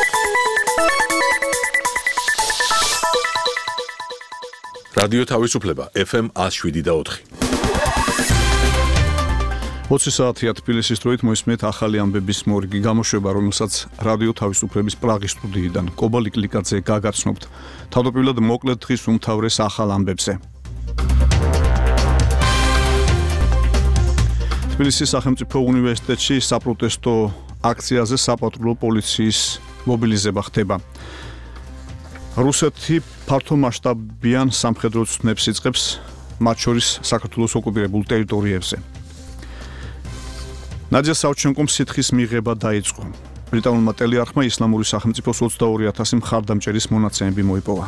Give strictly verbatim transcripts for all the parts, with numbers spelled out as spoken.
რადიო თავისუფლება ეფ ემ ათს შვიდი და ოთხი. ოცი საათია თბილისის დროით მოისმენთ ახალი ამბების მორიგი გამოშვება, რომელსაც რადიო თავისუფლების პრაღის სტუდიიდან კობა ლიკლიკაძე გაგაცნობთ. თავდაპირველად მოკლედ დღის უმთავრეს ახალ ამბებზე. თბილისის სახელმწიფო უნივერსიტეტში საპროტესტო აქციაზე საპატრულო პოლიციის მობილიზება ხდება. რუსეთი ფართომასშტაბიან სამხედრო ცნებს იწყებს, მათ შორის საქართველოს ოკუპირებულ ტერიტორიებზე. ნადია საუჩენკომ სითხის მიღება დაიწყო. ბრიტანულმა ტელეარხმა ისლამური სახელმწიფოს ოცდაორი ათასი მხარდამჭერის მონაცემები მოიპოვა.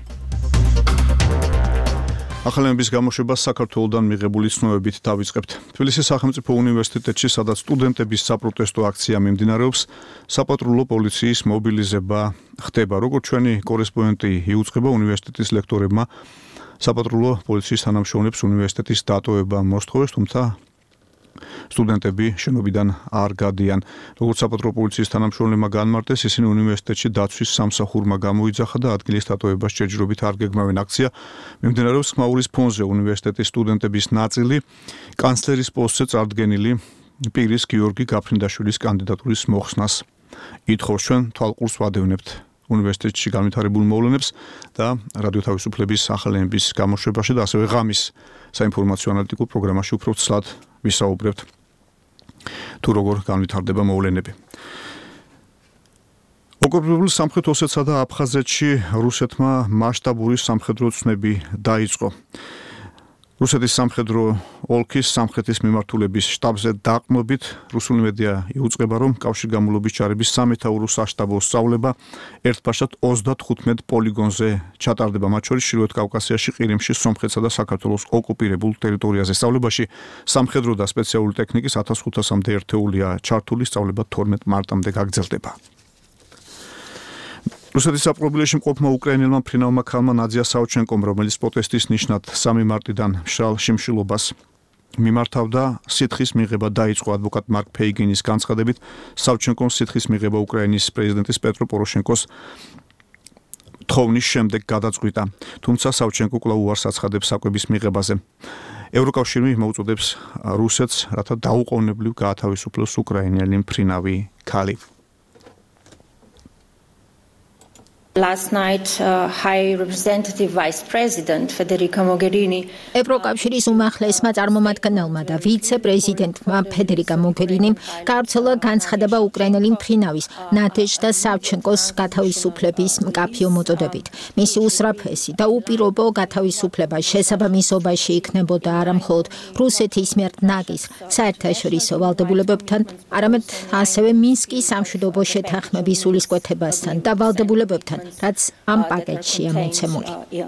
ახალების გამოშვებას საქართველოდან მიღებული ცნობებით დავიწყებთ. თბილისის სახელმწიფო უნივერსიტეტში, სადაც სტუდენტების საპროტესტო აქცია მიმდინარეობს, საპატრულო პოლიციის მობილიზება ხდება. როგორც ჩვენი კორესპონდენტი იუწყება, უნივერსიტეტის ლექტორებმა საპატრულო პოლიციის თანამშრომლებს უნივერსიტეტის დატოვება მოსთხოვეს, თუმცა სტუდენტები შენობიდან არ გადიან. როგორც საპატრულო პოლიციის თანამშრომლებმა განმარტეს, ისინი უნივერსიტეტში დაცვის სამსახურმა გამოიძახა და ადგილის დატოვებას ჯერჯერობით არ გეგმავენ. აქცია მიმდინარეობს ხმაურის ფონზე. უნივერსიტეტის სტუდენტების ნაწილი კანცლერის პოსტზე წარდგენილი პირის გიორგი გაფრინდაშვილის კანდიდატურის მოხსნას ითხოვს. ჩვენ თვალყურს ვადევნებთ უნივერსიტეტში განვითარებულ მოვლენებს და რადიო თავისუფლების ახალების გამოშვებაში და ასევე ღამის საინფორმაციო ანალიტიკურ პროგრამაში უფრო ცლად ვისაუბრებთ თუ როგორ განვითარდება მოვლენები. ოკუპირებულ სამხრეთ ოსეთსა და აფხაზეთში რუსეთმა მასშტაბური სამხედრო ცნები დაიწყო. რუსეთის სამხედრო ოლქის სამხრეთის მიმართულების შტაბზე დაყრდნობით რუსული მედია იუწყება, რომ კავშირგამულობის ჯარების სამეთაურო საშტაბო სწავლება ერთბაშად ოცდათხუთმეტ პოლიგონზე ჩატარდება, მათ შორის ჩრდილოეთ კავკასიაში, ყირიმში, სომხეთსა და საქართველოს ოკუპირებულ ტერიტორიაზე. სწავლებაში სამხედრო და სპეციალური ტექნიკის ათას ხუთასამდე ერთეულია ჩართული, სწავლება თორმეტ მარტამდე გაგრძელდება. რუსეთის საპყრობილეში მყოფმა უკრაინელმა მფრინავმა ქალმა ნადია საუჩენკომ, რომელიც პროტესტის ნიშნად სამი მარტიდან მშრალ შიმშილობას მიმართავდა, სითხის მიღება დაიწყო. ადვოკატ მარკ ფეიგინის განცხადებით, საუჩენკოს სითხის მიღება უკრაინის პრეზიდენტის პეტრო პოროშენკოს თხოვნის შემდეგ გადაწყვიტა, თუმცა საუჩენკო კვლავ უარს აცხადებს საკვების მიღებაზე. ევროკავშირი მოუწოდებს რუსეთს, რათა დაუყოვნებლივ გაათავისუფლოს უკრაინელი მფრინავი ქალი. Last night, uh, High Representative Vice President Federica Mogherini ევროკავშირის უმაღლესმა წარმომადგენელმა და ვიცე-პრეზიდენტმა ფედერიკა მოგერინიმ გავრცელა განცხადება უკრაინელი მფრინავის ნადეჟდა სავჩენკოს გათავისუფლების მკაფიო მოწოდებით. მისი უსწრაფესი და უპირობო გათავისუფლება შესაბამისობაში იქნებოდა არა მხოლოდ რუსეთის მიერ ნაგის საერთაშორისო ვალდებულებებთან, არამედ ასევე მინსკის სამშვიდობო შეთანხმების სულისკვეთებასთან და ვალდებულებებთან, რაც ამ პაკეტშია მოცემული.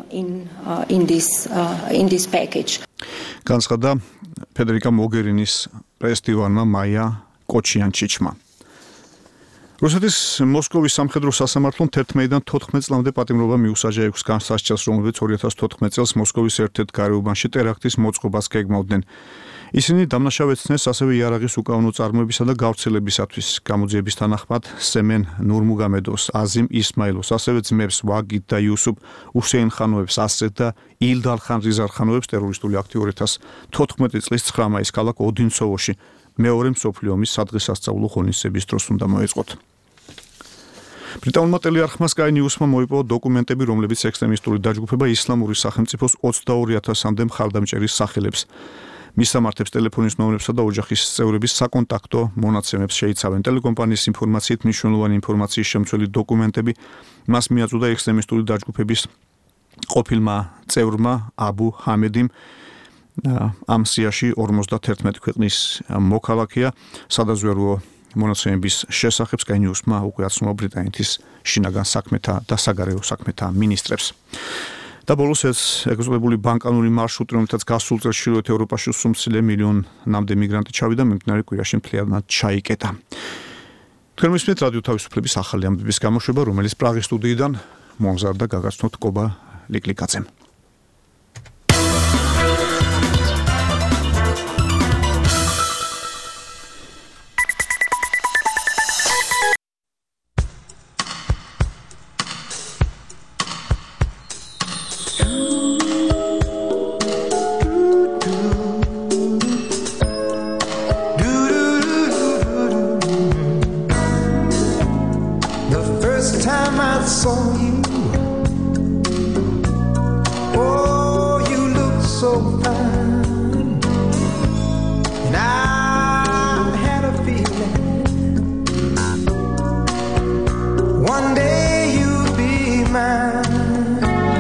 განცხადა ფედერიკა მოგერინის პრესდივანმა მაია კოჩიანჩიჩმა. რუსეთის მოსკოვის სამხედრო სასამართლომ თერთმეტიდან თოთხმეტ წლამდე პატიმრობა მიუსაჯა ექვს განსასჯელს, რომლებიც ორი ათას თოთხმეტ წელს მოსკოვის ერთ-ერთ გარეუბანში ტერაქტის მოწყობას გეგმავდნენ. ისინი დამნაშავ ეცნეს ასევე იარაღის უკანონო წარმოებისა და გავრცელებისათვის. გამოძიების თანახმად სემენ ნურმუგამედოს, აზიმ ისმაილოს, ასევე ძმებს ვაგიდ და იუსუფ უსეინხანოებს, ასრეთ და ილდალხან რიზარხანოებს ტერორისტული აქტი ორი ათას თოთხმეტი წლის ცხრა მაისს ქალაქ ოდინცოვოში მეორე მსოფლიო ომის სადღესასწაულო ღონისძიების დროს უნდა მოეწყოთ. ბრიტანულმა ტელეარხმა Sky News-მა მოიპოვა დოკუმენტები, რომლებიც ექსტრემისტული დაჯგუფება ისლამური სახელმწიფოს ოცდაორი ათასამდე მხარდამჭერის სახელებს. მისამართებს ტელეფონის ნომრებსა და ოჯახის წევრების საკონტაქტო მონაცემებს შეიცავენ. ტელეკომპანიის ინფორმაციით მნიშვნელოვანი ინფორმაციის შემცველი დოკუმენტები მას მიაწვდა ექსტრემისტული დაჯგუფების ყოფილმა წევრმა აბუ ჰამედიმ. ამ სიაში ორმოცდათერთმეტი ქვეყნის მოქალაქეა. სადაზვერვო მონაცემების შესახებ Sky News-მა უკვე აცნობა ბრიტანეთის შინაგან საქმეთა და საგარეო საქმეთა მინისტრებს. და ბოლოს ეს ეგზოტებული ბანკანური მარშრუტი, რომელთაც გასულ წელს ჩრდილოეთ ევროპაში სულ მილიონამდე მიგრანტი ჩავიდა, მიმდინარე კვირაში მთლიანად ჩაიკეტა. თქვენ მისმენთ რადიო თავისუფლების ახალი ამბების გამოშვება, რომელიც პრაღის სტუდიიდან მომზადდა გაგაცნობთ კობა ლიკლიკაძემ. first time I saw you, oh, you looked so fine, and I had a feeling one day you'd be mine.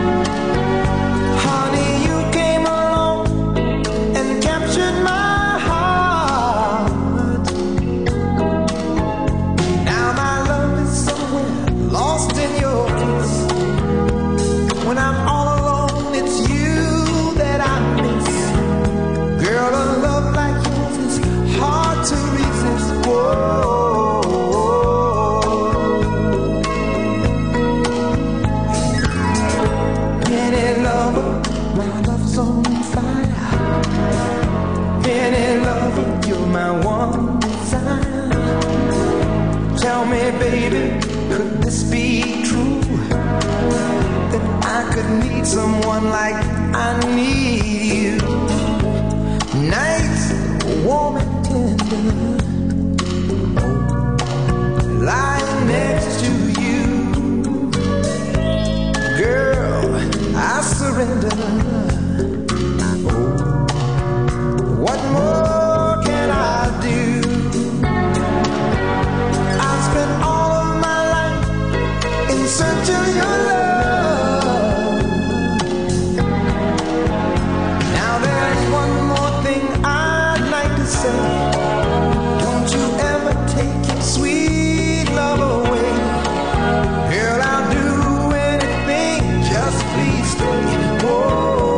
Honey, you came along and captured my heart. Now my love is somewhere lost in your kiss. When I'm all alone, it's you that I miss. Girl, a love like yours is hard to resist. Whoa. Any lover, my love's on fire. Any lover, you're my one desire. Tell me, baby, could this be true? That I could need someone like I need you. Nights warm and tender, lying next to you. Girl, I surrender. What more can I do? I spent all of my life in search of your love. Now there's one more thing I'd like to say. Don't you ever take your sweet love away. Girl, I'll do anything, just please stay. Whoa.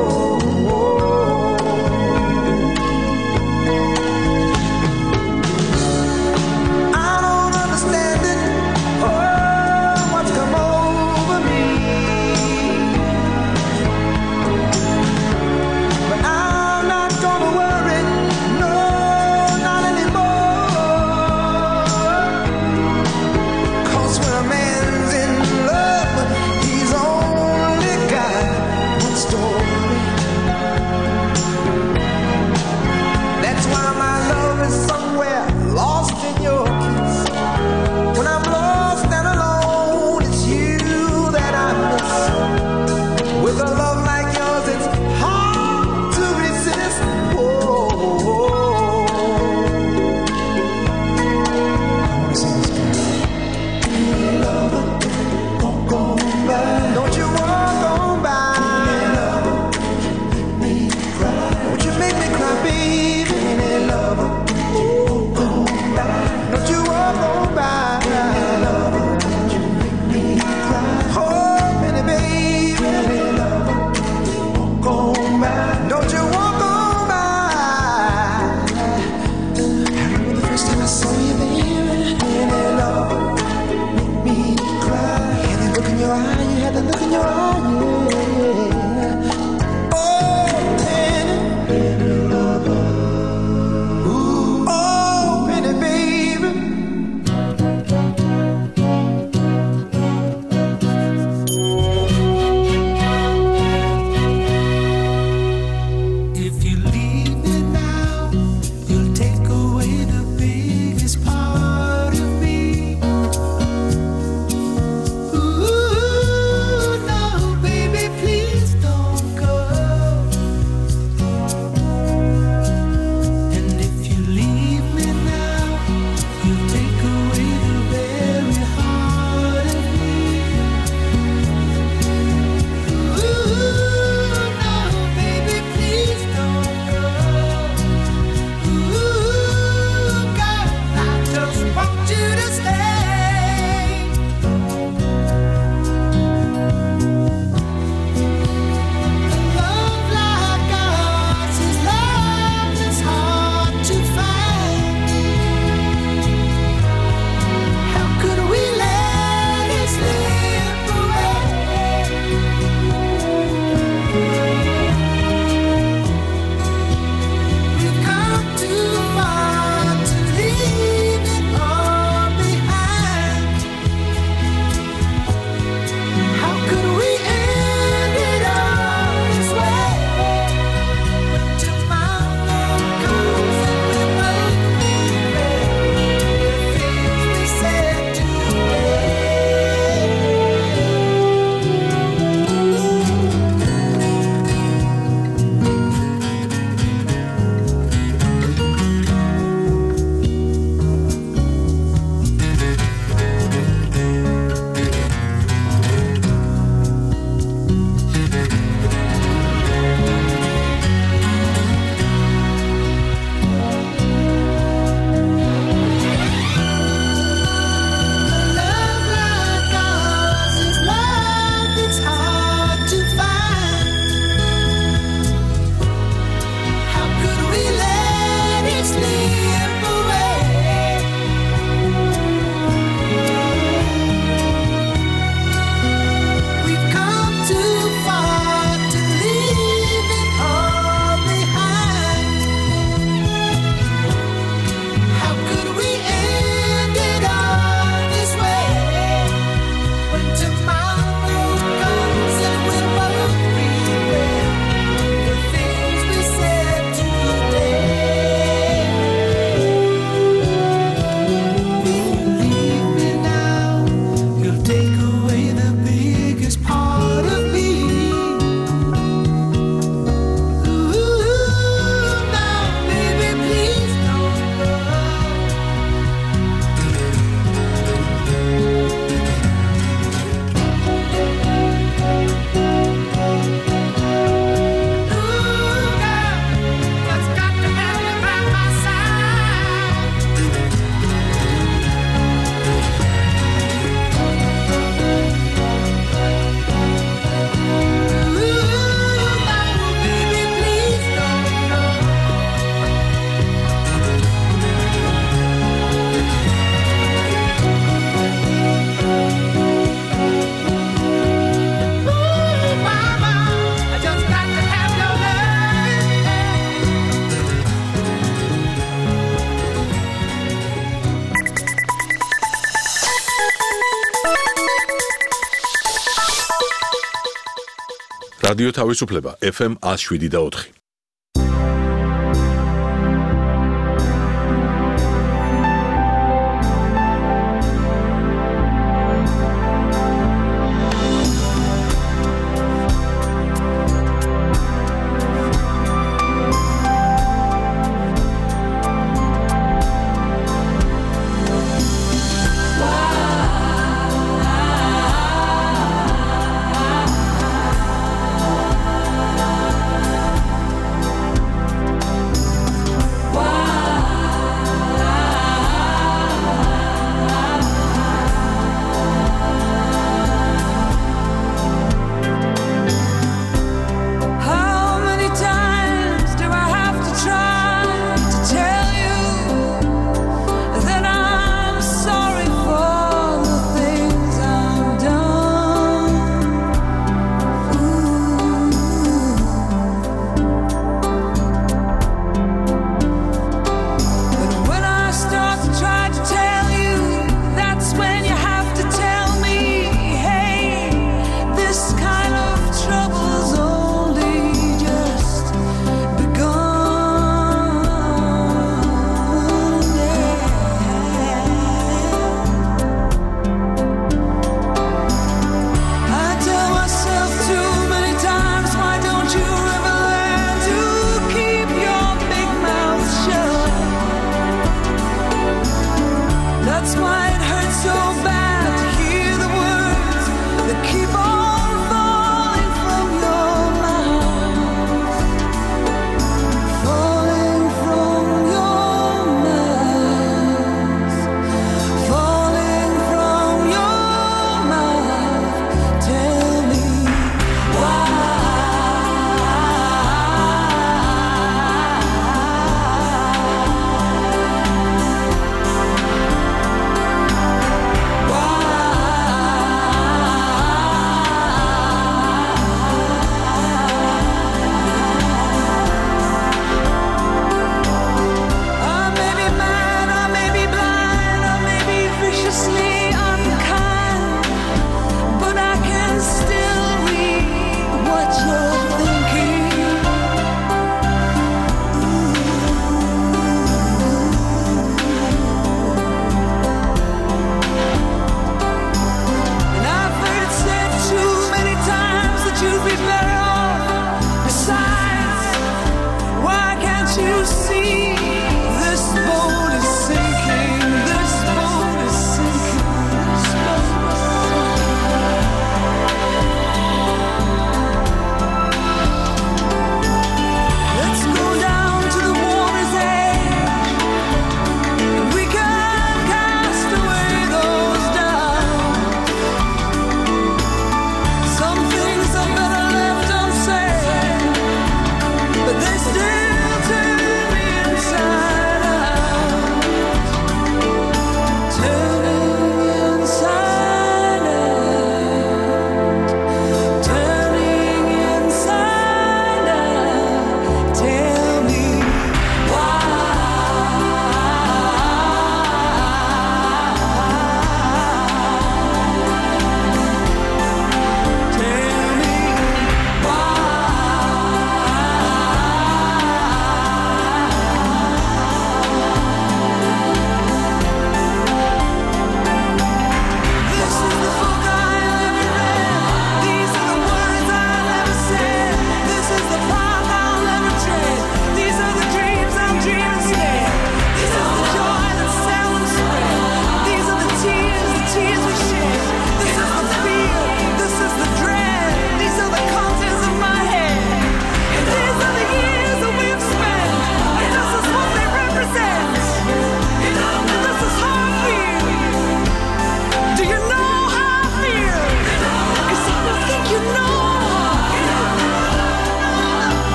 რადიო თავისუფლება ეფ ემ one oh seven და four.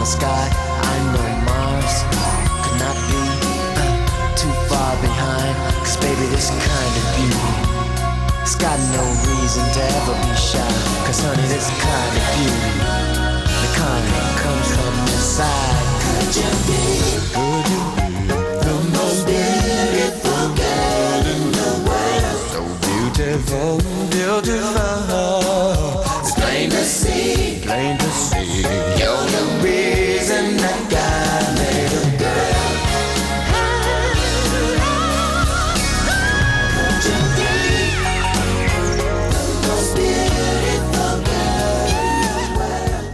the sky. I know Mars could not be uh, too far behind. Cause baby, this kind of beauty, it's got no reason to ever be shy. Cause honey, this kind of beauty, the kind that comes from inside. Could you be, could you be the most beautiful girl in the world? So beautiful, beautiful. It's plain to see, plain to see. You're the reason that God made a girl. Could you be the most beautiful girl in the world?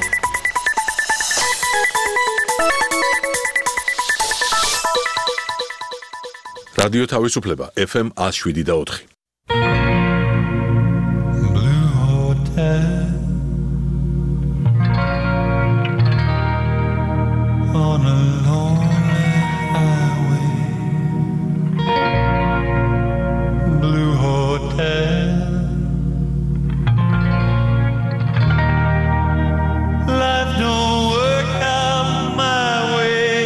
რადიო თავისუფლება F M one oh seven და four. Blue Hotel on a lonely highway. Blue Hotel, life don't work out my way.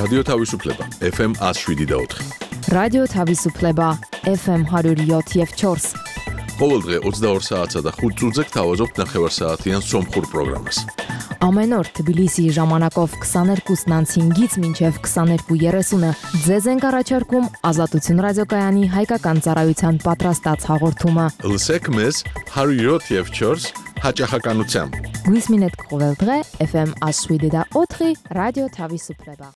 რადიო თავისუფლება F M one oh seven და four. რადიო თავისუფლება F M one oh seven და four. ყოველდღე ოცდაორ საათსა და ხუთ წუთზე გთავაზობთ ნახევარსაათიან სომხურ პროგრამას. Ամեն օր Թբիլիսի ժամանակով twenty-two-ից մինչև twenty-two thirty-ը ձեզ ենք առաջարկում Ազատություն ռադիոկայանի հայկական ծառայության պատրաստած հաղորդումը։ Լսեք մեզ one oh seven და four հաճախականությամբ։ Գույս մինետ կողել დღե F M one oh seven და four ռադիո Թավիսուփլեբա։